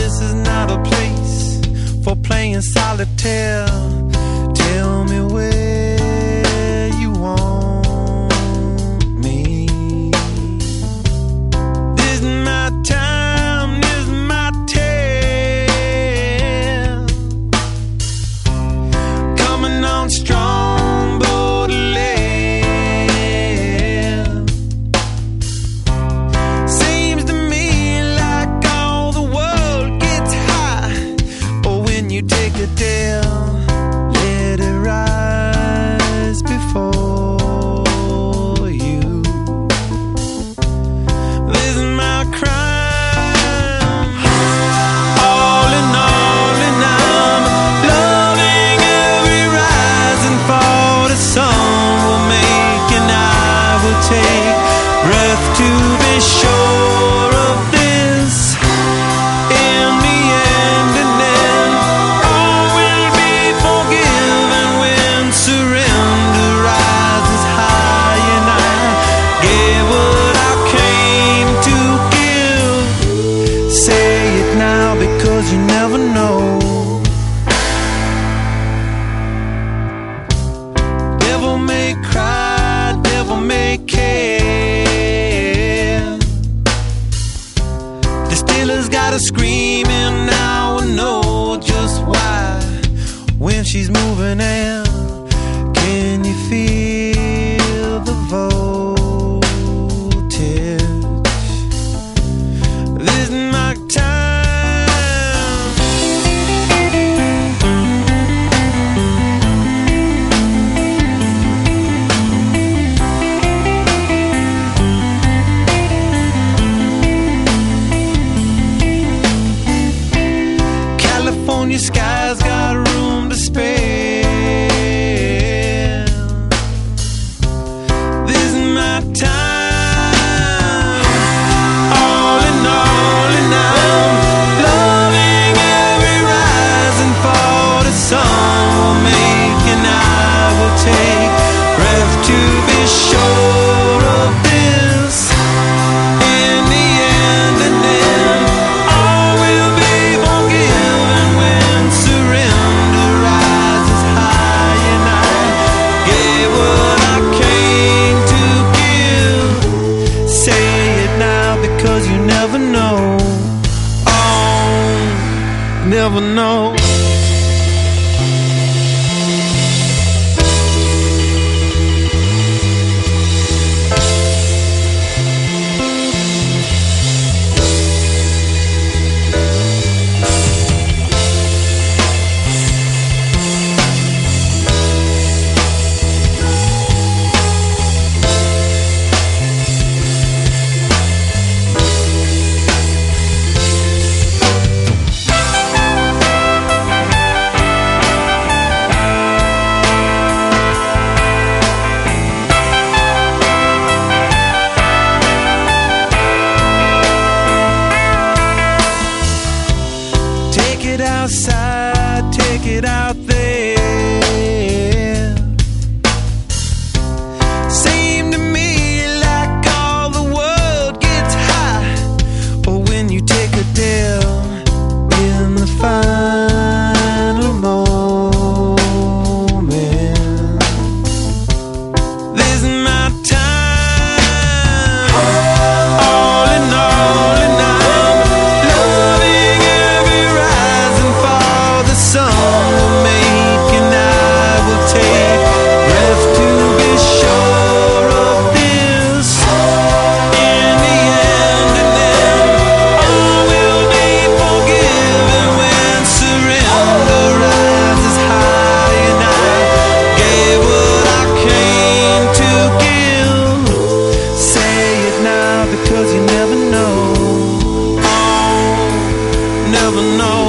this is not a place for playing solitaire. Tell me where you want me. This is my time, this is my tale. Coming on strong, Baudelaire. Seems to me like all the world gets high, or when you take a dare, let it rise before you. This is my crime. All in all, and I'm loving every rise and fall. The sun will make and I will take breath to be sure of this. In the end, and then all will be forgiven when surrender rises high, and I gave what I came to give. Say it now because you never know. Devil may cry, devil may care. The Steelers got her screaming now, I know just why. When she's moving in, can you feel the voltage? This is my time. California skies got room to spare. This is my time. All in all, and I'm loving every rise and fall. The sun will make and I will take breath to be sure of this. In the end, and then all will be forgiven when surrender rises high, and I gave what I came to give. Say it now because you never know. Oh, never know. Take it outside, take it out there. Seem to me like all the world gets high, or when you take a dare in the final moment. This is my time. All in all, and I'm loving every rise and fall. The sun will make and I will take breath to be sure of this. In the end, and then all will be forgiven when surrender rises high, and I gave what I came to give. Say it now because you never know. Oh, never know.